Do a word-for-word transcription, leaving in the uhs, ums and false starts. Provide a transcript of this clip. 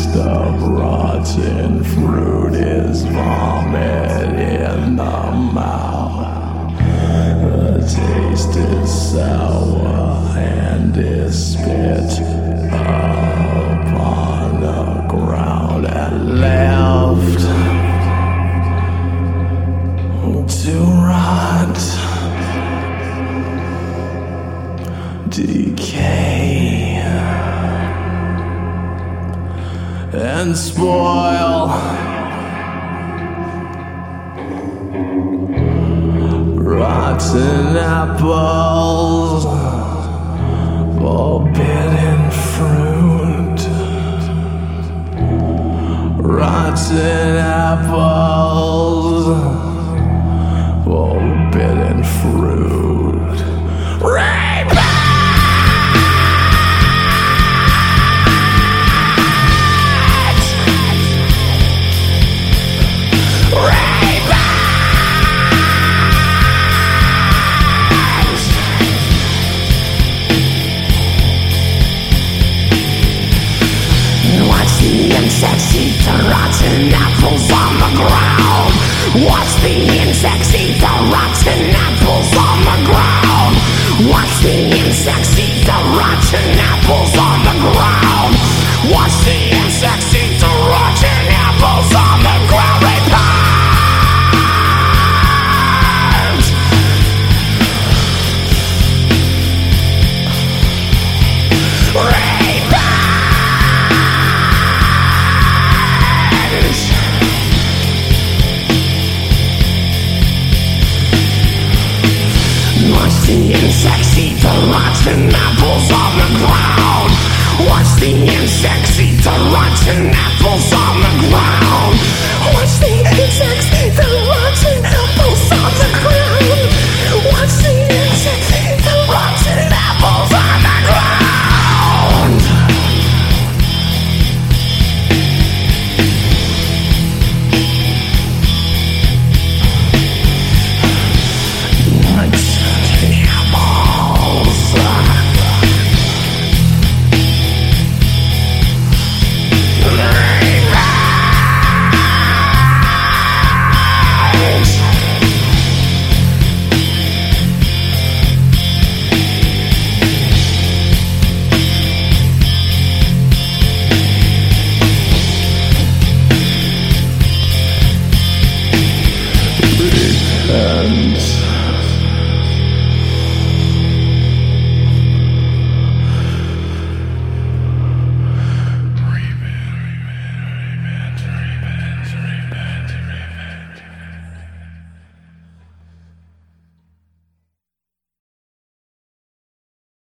of rotten fruit is vomit in the mouth. The taste is sour and is spit upon the ground and left to rot, decay, and spoil. Rotten apples, forbidden fruit. Rotten apples, forbidden fruit. Rape! Insects eat the rotten apples on the ground. Watch the insects eat the rotten apples on the ground. Watch the insects eat the rotten apples on the ground. Watch the insects eat the rotten apples on the ground. Repent. Repent. Watch the insects eat the rotten apples on the ground. Watch the insects eat the rotten apples on the ground. Watch the insects eat the rotten apples.